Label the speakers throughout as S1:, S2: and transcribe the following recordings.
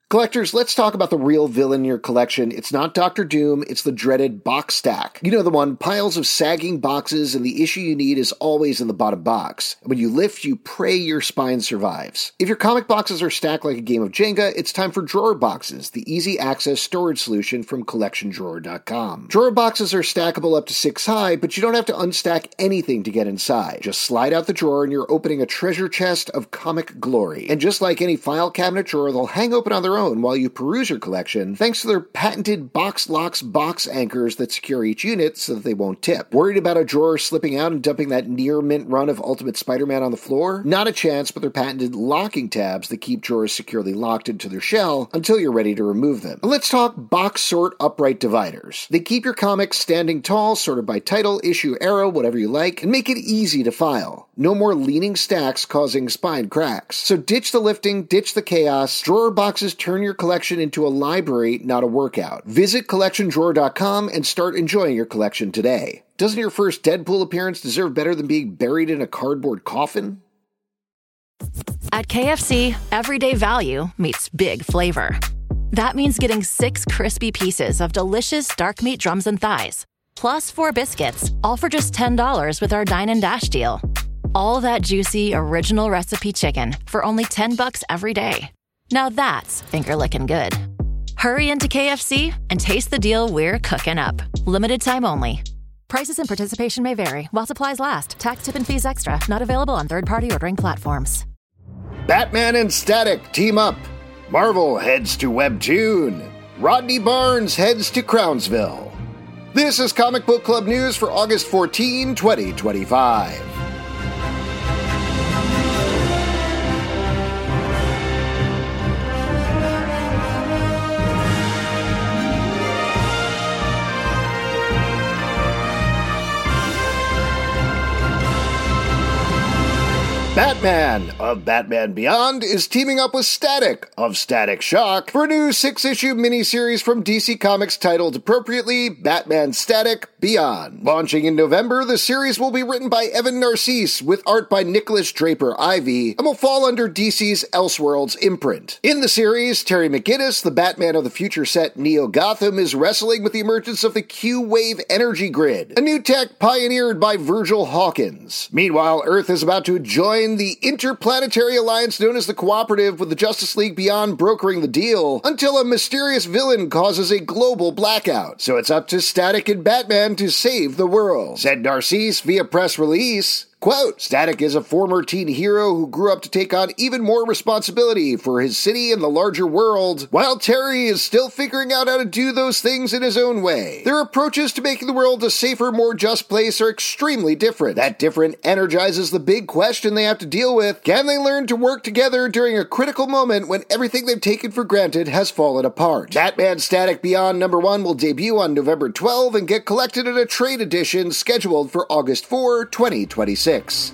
S1: Collectors, let's talk about the real villain in your collection. It's not Dr. Doom, it's the dreaded box stack. You know the one, piles of sagging boxes, and the issue you need is always in the bottom box. And when you lift, you pray your spine survives. If your comic boxes are stacked like a game of Jenga, it's time for Drawer Boxes, the easy access storage solution from CollectionDrawer.com. Drawer boxes are stackable up to 6 high, but you don't have to unstack anything to get inside. Just slide out the drawer and you're opening a treasure chest of comic glory. And just like any file cabinet drawer, they'll hang open on their own while you peruse your collection, thanks to their patented box locks box anchors that secure each unit so that they won't tip. Worried about a drawer slipping out and dumping that near mint run of Ultimate Spider-Man on the floor? Not a chance, but their patented locking tabs that keep drawers securely locked into their shell until you're ready to remove them. Let's talk box sort upright dividers. They keep your comics standing tall, sorted by title, issue, era, whatever you like, and make it easy to file. No more leaning stacks causing spine cracks. So ditch the lifting, ditch the chaos. Drawer boxes turn your collection into a library, not a workout. Visit CollectionDrawer.com and start enjoying your collection today. Doesn't your first Deadpool appearance deserve better than being buried in a cardboard coffin?
S2: At KFC, everyday value meets big flavor. That means getting 6 crispy pieces of delicious dark meat drums and thighs, plus 4 biscuits, all for just $10 with our Dine and Dash deal. All that juicy, original recipe chicken for only $10 every day. Now that's finger-licking good. Hurry into KFC and taste the deal we're cooking up. Limited time only. Prices and participation may vary while supplies last. Tax, tip, and fees extra. Not available on third-party ordering platforms.
S1: Batman and Static team up. Marvel heads to Webtoon. Rodney Barnes heads to Crownsville. This is Comic Book Club News for August 14, 2025. Batman of Batman Beyond is teaming up with Static of Static Shock for a new 6-issue miniseries from DC Comics titled appropriately Batman Static Beyond. Launching in November, the series will be written by Evan Narcisse with art by Nicholas Draper Ivey and will fall under DC's Elseworlds imprint. In the series, Terry McGinnis, the Batman of the future set Neo Gotham, is wrestling with the emergence of the Q-Wave energy grid, a new tech pioneered by Virgil Hawkins. Meanwhile, Earth is about to join the interplanetary alliance known as the Cooperative, with the Justice League Beyond brokering the deal until a mysterious villain causes a global blackout. So it's up to Static and Batman to save the world, said Narcisse via press release. Quote, Static is a former teen hero who grew up to take on even more responsibility for his city and the larger world, while Terry is still figuring out how to do those things in his own way. Their approaches to making the world a safer, more just place are extremely different. That difference energizes the big question they have to deal with. Can they learn to work together during a critical moment when everything they've taken for granted has fallen apart? Batman Static Beyond #1 will debut on November 12 and get collected in a trade edition scheduled for August 4, 2026.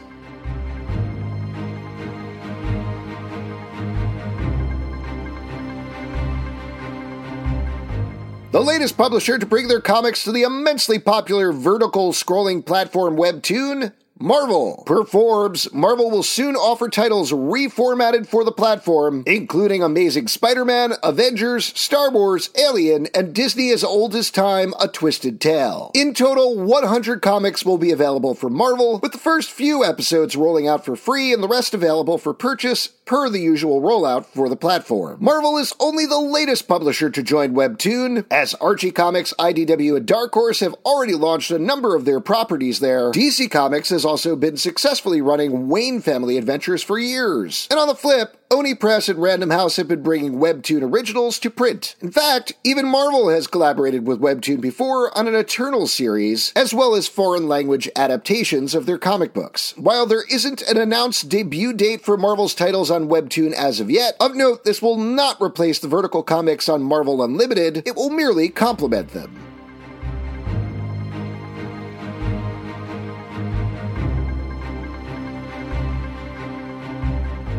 S1: The latest publisher to bring their comics to the immensely popular vertical scrolling platform Webtoon, Marvel. Per Forbes, Marvel will soon offer titles reformatted for the platform, including Amazing Spider-Man, Avengers, Star Wars, Alien, and Disney as Old as Time, A Twisted Tale. In total, 100 comics will be available from Marvel, with the first few episodes rolling out for free and the rest available for purchase per the usual rollout for the platform. Marvel is only the latest publisher to join Webtoon, as Archie Comics, IDW, and Dark Horse have already launched a number of their properties there. DC Comics has also been successfully running Wayne Family Adventures for years. And on the flip, Oni Press and Random House have been bringing Webtoon originals to print. In fact, even Marvel has collaborated with Webtoon before on an Eternal series, as well as foreign language adaptations of their comic books. While there isn't an announced debut date for Marvel's titles on Webtoon as of yet, of note, this will not replace the vertical comics on Marvel Unlimited, it will merely complement them.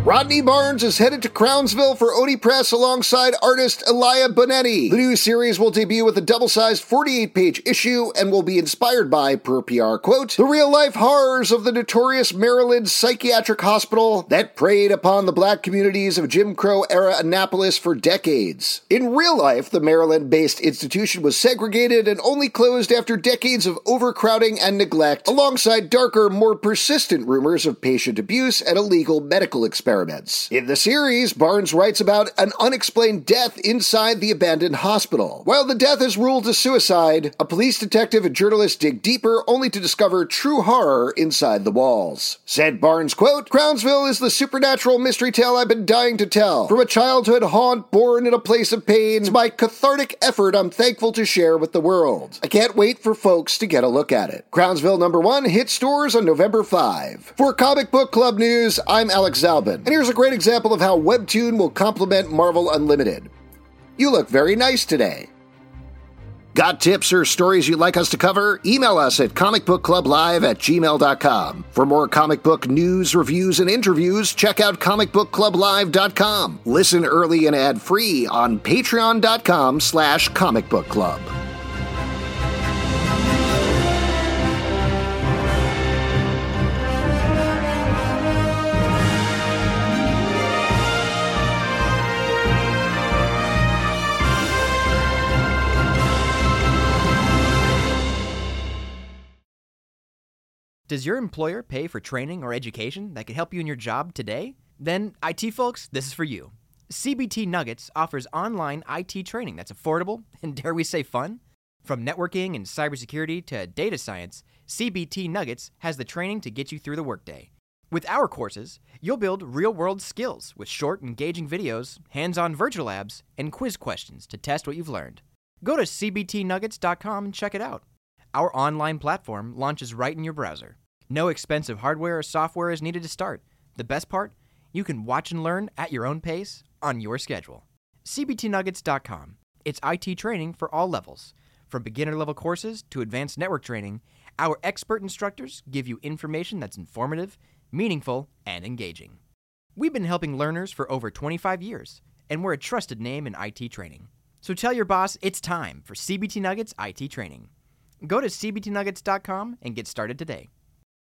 S1: Rodney Barnes is headed to Crownsville for Oni Press alongside artist Elia Bonetti. The new series will debut with a double-sized 48-page issue and will be inspired by, per PR quote, the real-life horrors of the notorious Maryland psychiatric hospital that preyed upon the black communities of Jim Crow-era Annapolis for decades. In real life, the Maryland-based institution was segregated and only closed after decades of overcrowding and neglect, alongside darker, more persistent rumors of patient abuse and illegal medical experiments. In the series, Barnes writes about an unexplained death inside the abandoned hospital. While the death is ruled a suicide, a police detective and journalist dig deeper only to discover true horror inside the walls. Said Barnes, quote, Crownsville is the supernatural mystery tale I've been dying to tell. From a childhood haunt born in a place of pain to my cathartic effort I'm thankful to share with the world. I can't wait for folks to get a look at it. Crownsville #1 hits stores on November 5. For Comic Book Club News, I'm Alex Zalbin. And here's a great example of how Webtoon will complement Marvel Unlimited. You look very nice today. Got tips or stories you'd like us to cover? Email us at comicbookclublive@gmail.com. For more comic book news, reviews, and interviews, check out comicbookclublive.com. Listen early and ad-free on patreon.com/comicbookclub.
S3: Does your employer pay for training or education that could help you in your job today? Then, IT folks, this is for you. CBT Nuggets offers online IT training that's affordable and, dare we say, fun. From networking and cybersecurity to data science, CBT Nuggets has the training to get you through the workday. With our courses, you'll build real-world skills with short, engaging videos, hands-on virtual labs, and quiz questions to test what you've learned. Go to cbtnuggets.com and check it out. Our online platform launches right in your browser. No expensive hardware or software is needed to start. The best part? You can watch and learn at your own pace, on your schedule. cbtnuggets.com. It's IT training for all levels. From beginner-level courses to advanced network training, our expert instructors give you information that's informative, meaningful, and engaging. We've been helping learners for over 25 years, and we're a trusted name in IT training. So tell your boss it's time for CBT Nuggets IT training. Go to cbtnuggets.com and get started today.